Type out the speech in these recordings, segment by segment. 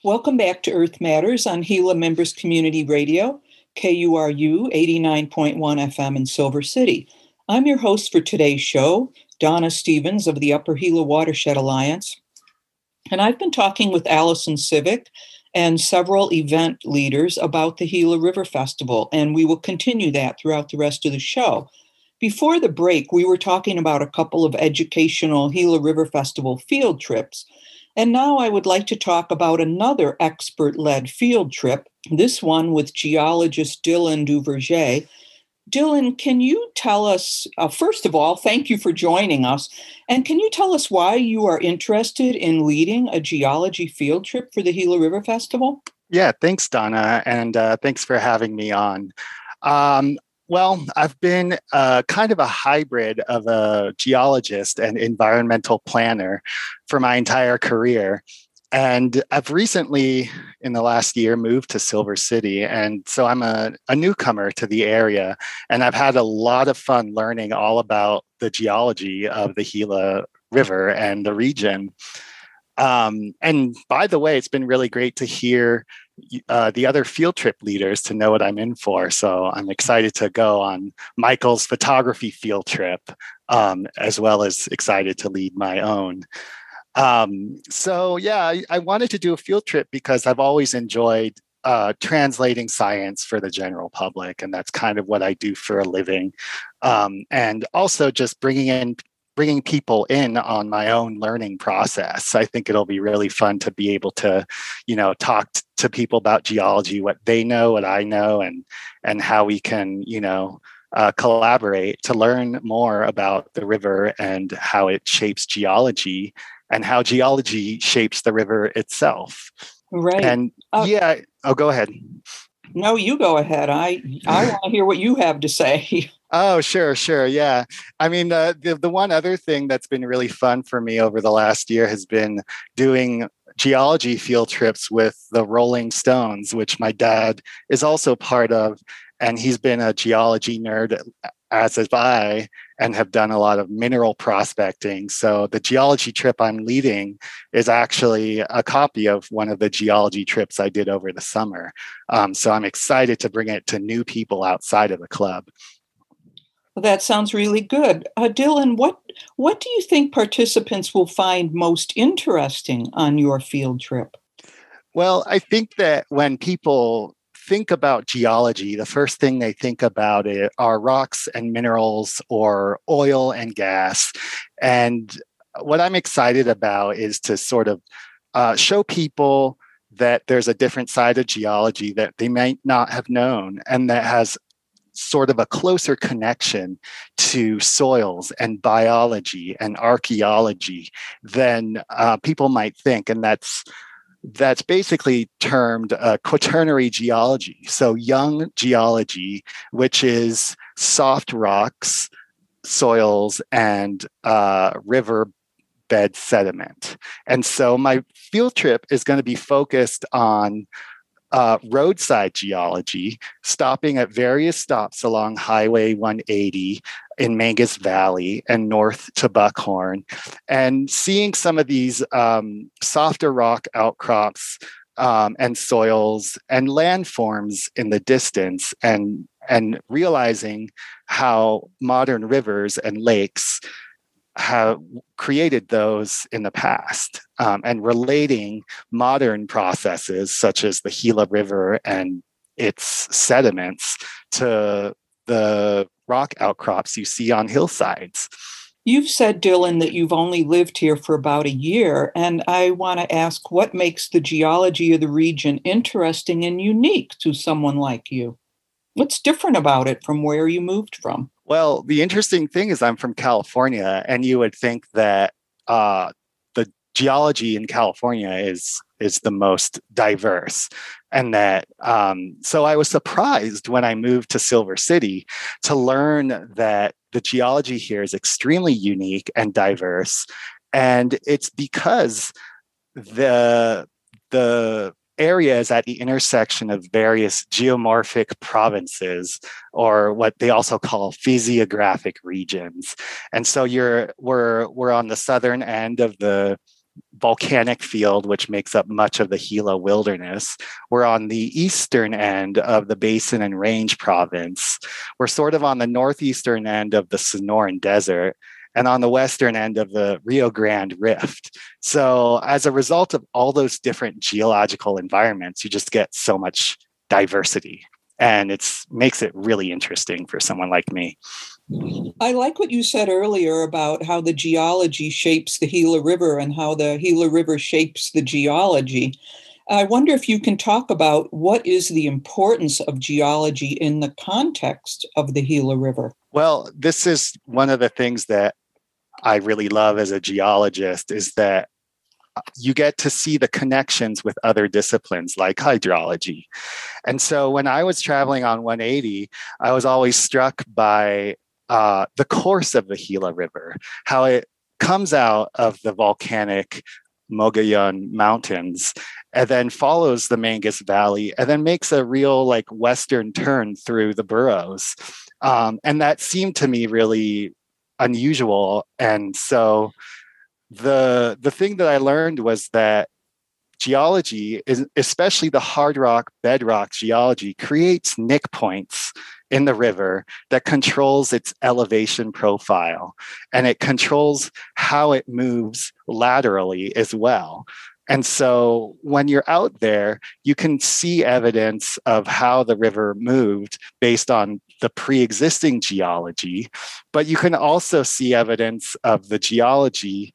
Welcome back to Earth Matters on Gila Members Community Radio, KURU 89.1 FM in Silver City. I'm your host for today's show, Donna Stevens of the Upper Gila Watershed Alliance. And I've been talking with Allison Civic and several event leaders about the Gila River Festival, and we will continue that throughout the rest of the show. Before the break, we were talking about a couple of educational Gila River Festival field trips. And now I would like to talk about another expert-led field trip, this one with geologist Dylan Duverger. Dylan, can you tell us, first of all, thank you for joining us, and can you tell us why you are interested in leading a geology field trip for the Gila River Festival? Yeah, thanks, Donna, and thanks for having me on. Well, I've been kind of a hybrid of a geologist and environmental planner for my entire career. And I've recently, in the last year, moved to Silver City. And so I'm a newcomer to the area. And I've had a lot of fun learning all about the geology of the Gila River and the region. And by the way, it's been really great to hear the other field trip leaders to know what I'm in for. So I'm excited to go on Michael's photography field trip, as well as excited to lead my own. I wanted to do a field trip because I've always enjoyed translating science for the general public. And that's kind of what I do for a living. And also just bringing people in on my own learning process. I think it'll be really fun to be able to, talk to people about geology, what they know, what I know, and how we can, collaborate to learn more about the river and how it shapes geology and how geology shapes the river itself. Right. And go ahead. No, you go ahead. I want to hear what you have to say. Oh, sure. Yeah. I mean, the one other thing that's been really fun for me over the last year has been doing geology field trips with the Rolling Stones, which my dad is also part of. And he's been a geology nerd, as have I, and have done a lot of mineral prospecting. So the geology trip I'm leading is actually a copy of one of the geology trips I did over the summer. So I'm excited to bring it to new people outside of the club. Well, that sounds really good. Dylan, what do you think participants will find most interesting on your field trip? Well, I think that when people think about geology, the first thing they think about it are rocks and minerals or oil and gas. And what I'm excited about is to sort of show people that there's a different side of geology that they might not have known and that has sort of a closer connection to soils and biology and archaeology than people might think. And that's basically termed quaternary geology. So young geology, which is soft rocks, soils, and river bed sediment. And so my field trip is going to be focused on roadside geology, stopping at various stops along Highway 180 in Mangus Valley and north to Buckhorn, and seeing some of these softer rock outcrops and soils and landforms in the distance, and realizing how modern rivers and lakes have created those in the past, and relating modern processes such as the Gila River and its sediments to the rock outcrops you see on hillsides. You've said, Dylan, that you've only lived here for about a year, and I want to ask what makes the geology of the region interesting and unique to someone like you? What's different about it from where you moved from? Well, the interesting thing is I'm from California, and you would think that the geology in California is the most diverse. And that, so I was surprised when I moved to Silver City to learn that the geology here is extremely unique and diverse. And it's because the area is at the intersection of various geomorphic provinces, or what they also call physiographic regions. And so we're on the southern end of the volcanic field, which makes up much of the Gila Wilderness. We're on the eastern end of the Basin and Range province. We're sort of on the northeastern end of the Sonoran Desert and on the western end of the Rio Grande Rift. So as a result of all those different geological environments, you just get so much diversity. And it makes it really interesting for someone like me. I like what you said earlier about how the geology shapes the Gila River and how the Gila River shapes the geology. I wonder if you can talk about what is the importance of geology in the context of the Gila River. Well, this is one of the things that I really love as a geologist, is that you get to see the connections with other disciplines like hydrology. And so when I was traveling on 180, I was always struck by the course of the Gila River, how it comes out of the volcanic Mogollon Mountains and then follows the Mangus Valley and then makes a real like western turn through the burrows. And that seemed to me really unusual. And so the thing that I learned was that geology, especially the hard rock bedrock geology, creates nick points in the river that controls its elevation profile, and it controls how it moves laterally as well. And so when you're out there, you can see evidence of how the river moved based on the pre-existing geology, but you can also see evidence of the geology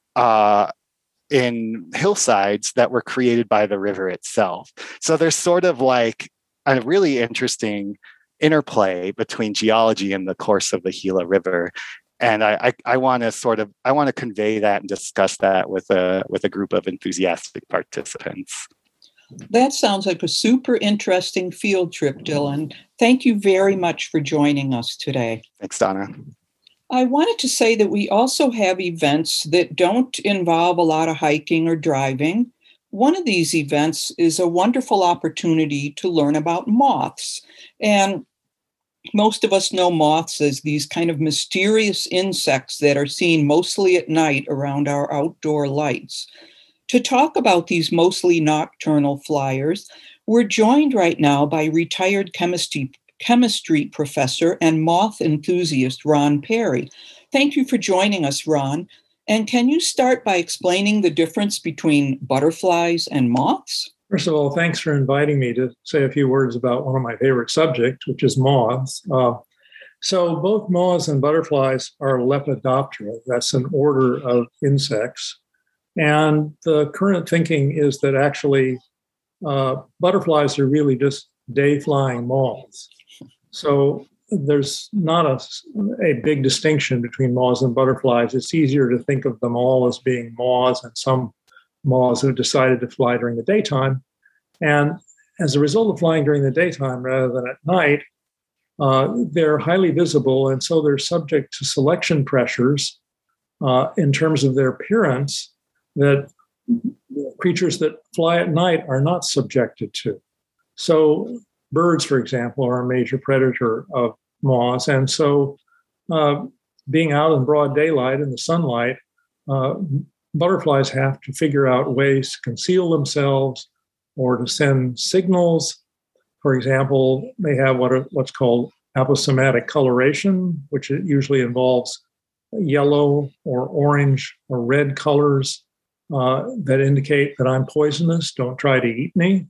in hillsides that were created by the river itself. So there's sort of like a really interesting interplay between geology and the course of the Gila River. And I want to convey that and discuss that with a group of enthusiastic participants. That sounds like a super interesting field trip, Dylan. Thank you very much for joining us today. Thanks, Donna. I wanted to say that we also have events that don't involve a lot of hiking or driving. One of these events is a wonderful opportunity to learn about moths. And most of us know moths as these kind of mysterious insects that are seen mostly at night around our outdoor lights. To talk about these mostly nocturnal flyers, we're joined right now by retired chemistry professor and moth enthusiast Ron Perry. Thank you for joining us, Ron. And can you start by explaining the difference between butterflies and moths? First of all, thanks for inviting me to say a few words about one of my favorite subjects, which is moths. So both moths and butterflies are Lepidoptera. That's an order of insects. And the current thinking is that actually butterflies are really just day-flying moths. So there's not a big distinction between moths and butterflies. It's easier to think of them all as being moths and some moths who decided to fly during the daytime. And as a result of flying during the daytime rather than at night, they're highly visible. And so they're subject to selection pressures in terms of their appearance that creatures that fly at night are not subjected to. So birds, for example, are a major predator of moths. And so being out in broad daylight in the sunlight, butterflies have to figure out ways to conceal themselves or to send signals. For example, they have what's called aposematic coloration, which usually involves yellow or orange or red colors that indicate that I'm poisonous, don't try to eat me.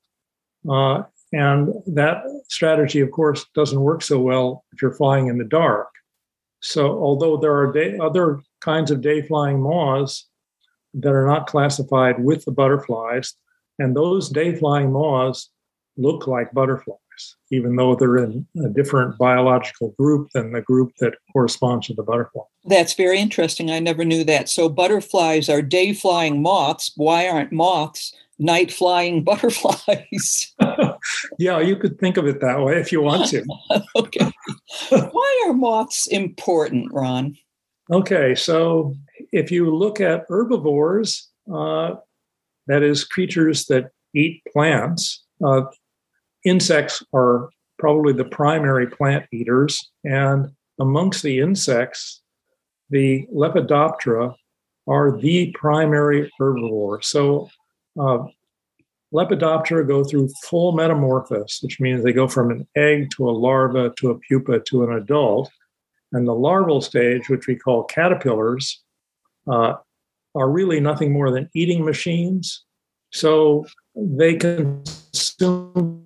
And that strategy, of course, doesn't work so well if you're flying in the dark. So although there are other kinds of day-flying moths that are not classified with the butterflies, and those day-flying moths look like butterflies, even though they're in a different biological group than the group that corresponds to the butterfly. That's very interesting. I never knew that. So butterflies are day-flying moths. Why aren't moths night-flying butterflies? Yeah, you could think of it that way if you want to. Okay. Why are moths important, Ron? Okay, so if you look at herbivores, that is, creatures that eat plants, insects are probably the primary plant eaters. And amongst the insects, the Lepidoptera are the primary herbivore. So Lepidoptera go through full metamorphosis, which means they go from an egg to a larva to a pupa to an adult. And the larval stage, which we call caterpillars, are really nothing more than eating machines. So they consume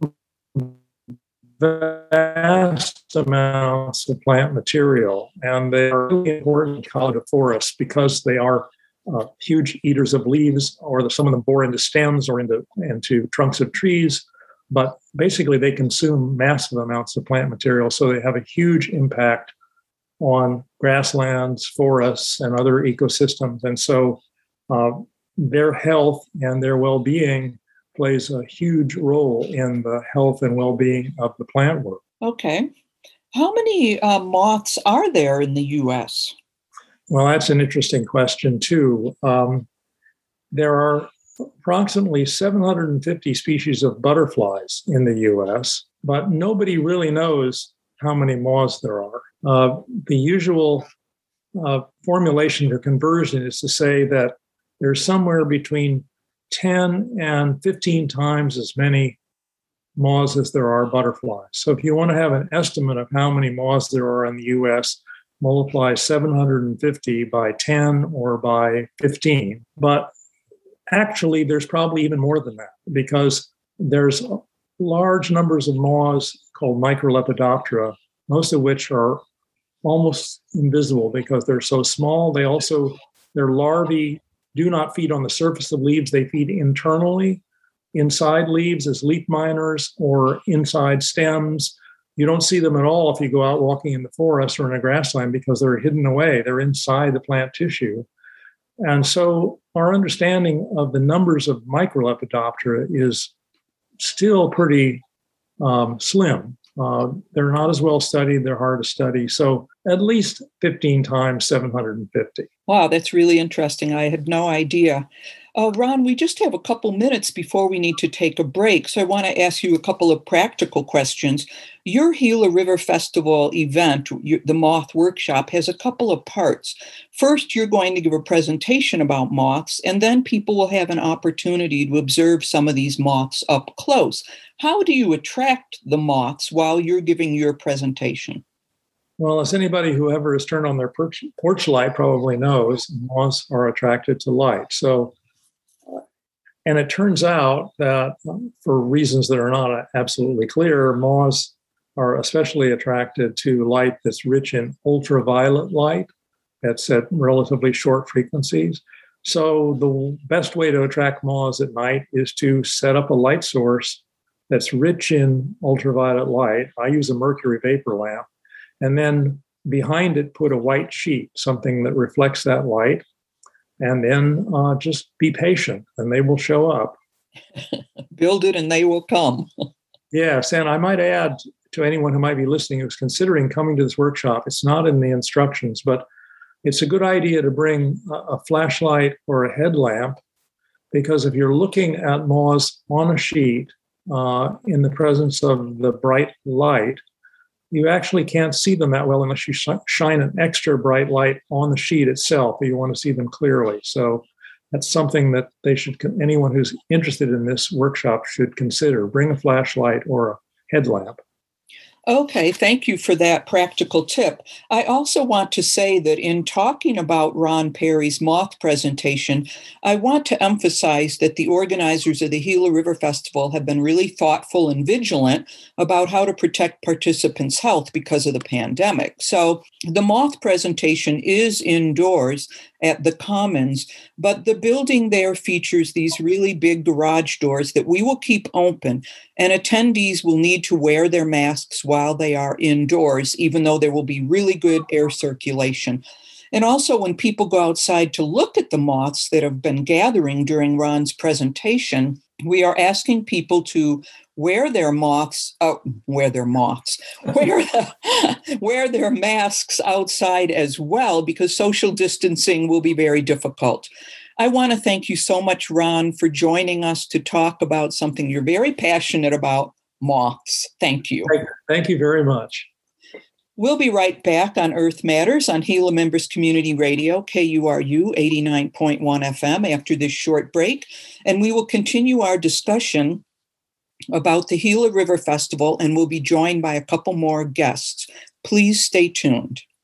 vast amounts of plant material, and they are really important in forests because they are huge eaters of leaves, or some of them bore into stems or into trunks of trees. But basically, they consume massive amounts of plant material, so they have a huge impact on grasslands, forests, and other ecosystems. And so their health and their well-being plays a huge role in the health and well-being of the plant world. Okay. How many moths are there in the U.S.? Well, that's an interesting question, too. There are approximately 750 species of butterflies in the U.S., but nobody really knows how many moths there are. The usual formulation or conversion is to say that there's somewhere between 10 and 15 times as many moths as there are butterflies. So if you want to have an estimate of how many moths there are in the U.S., multiply 750 by 10 or by 15. But actually, there's probably even more than that, because there's large numbers of moths called Microlepidoptera, most of which are almost invisible because they're so small. Their larvae do not feed on the surface of leaves. They feed internally inside leaves as leaf miners or inside stems. You don't see them at all if you go out walking in the forest or in a grassland because they're hidden away. They're inside the plant tissue. And so our understanding of the numbers of Microlepidoptera is still pretty slim. They're not as well studied. They're hard to study. So at least 15 times 750. Wow, that's really interesting. I had no idea. Ron, we just have a couple minutes before we need to take a break. So I want to ask you a couple of practical questions. Your Gila River Festival event, the Moth Workshop, has a couple of parts. First, you're going to give a presentation about moths, and then people will have an opportunity to observe some of these moths up close. How do you attract the moths while you're giving your presentation? Well, as anybody who ever has turned on their porch light probably knows, moths are attracted to light. And it turns out that for reasons that are not absolutely clear, moths are especially attracted to light that's rich in ultraviolet light that's at relatively short frequencies. So the best way to attract moths at night is to set up a light source that's rich in ultraviolet light. I use a mercury vapor lamp. And then behind it, put a white sheet, something that reflects that light. And then just be patient, and they will show up. Build it, and they will come. Yes, and I might add to anyone who might be listening who's considering coming to this workshop, it's not in the instructions, but it's a good idea to bring a flashlight or a headlamp, because if you're looking at moths on a sheet in the presence of the bright light, you actually can't see them that well unless you shine an extra bright light on the sheet itself, or you want to see them clearly. So that's something that anyone who's interested in this workshop should consider. Bring a flashlight or a headlamp. Okay, thank you for that practical tip. I also want to say that in talking about Ron Perry's moth presentation, I want to emphasize that the organizers of the Gila River Festival have been really thoughtful and vigilant about how to protect participants' health because of the pandemic. So the moth presentation is indoors at the Commons, but the building there features these really big garage doors that we will keep open, and attendees will need to wear their masks while they are indoors, even though there will be really good air circulation. And also, when people go outside to look at the moths that have been gathering during Ron's presentation, we are asking people to wear their masks outside as well, because social distancing will be very difficult. I want to thank you so much, Ron, for joining us to talk about something you're very passionate about, moths. Thank you. Thank you very much. We'll be right back on Earth Matters on Gila Members Community Radio, KURU 89.1 FM, after this short break. And we will continue our discussion about the Gila River Festival, and we'll be joined by a couple more guests. Please stay tuned.